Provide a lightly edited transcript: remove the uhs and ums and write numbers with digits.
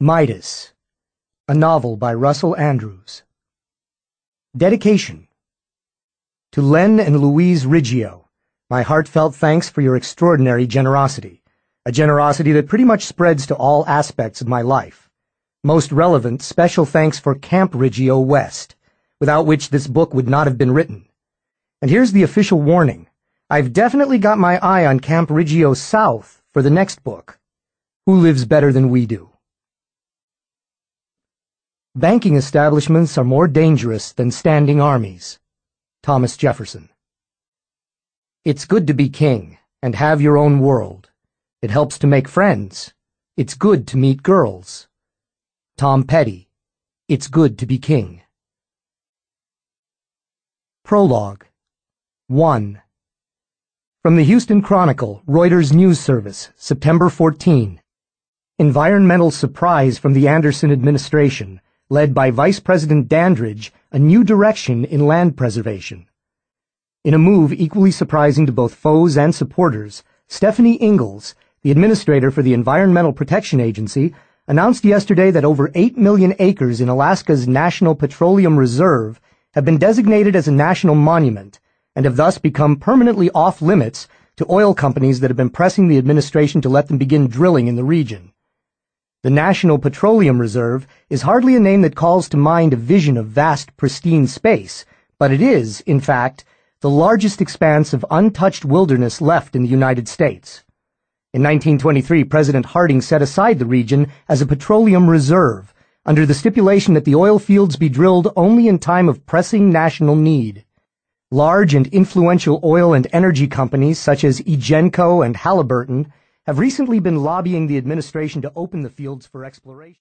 Midas, a novel by Russell Andrews. Dedication. To Len and Louise Riggio, my heartfelt thanks for your extraordinary generosity, a generosity that pretty much spreads to all aspects of my life. Most relevant, special thanks for Camp Riggio West, without which this book would not have been written. And here's the official warning. I've definitely got my eye on Camp Riggio South for the next book. Who Lives Better Than We Do? Banking establishments are more dangerous than standing armies. Thomas Jefferson. It's good to be king and have your own world. It helps to make friends. It's good to meet girls. Tom Petty. It's good to be king. Prologue. 1. From the Houston Chronicle, Reuters News Service, September 14. Environmental surprise from the Anderson administration, led by Vice President Dandridge, a new direction in land preservation. In a move equally surprising to both foes and supporters, Stephanie Ingalls, the administrator for the Environmental Protection Agency, announced yesterday that over 8 million acres in Alaska's National Petroleum Reserve have been designated as a national monument and have thus become permanently off-limits to oil companies that have been pressing the administration to let them begin drilling in the region. The National Petroleum Reserve is hardly a name that calls to mind a vision of vast, pristine space, but it is, in fact, the largest expanse of untouched wilderness left in the United States. In 1923, President Harding set aside the region as a petroleum reserve, under the stipulation that the oil fields be drilled only in time of pressing national need. Large and influential oil and energy companies such as Egenco and Halliburton have recently been lobbying the administration to open the fields for exploration.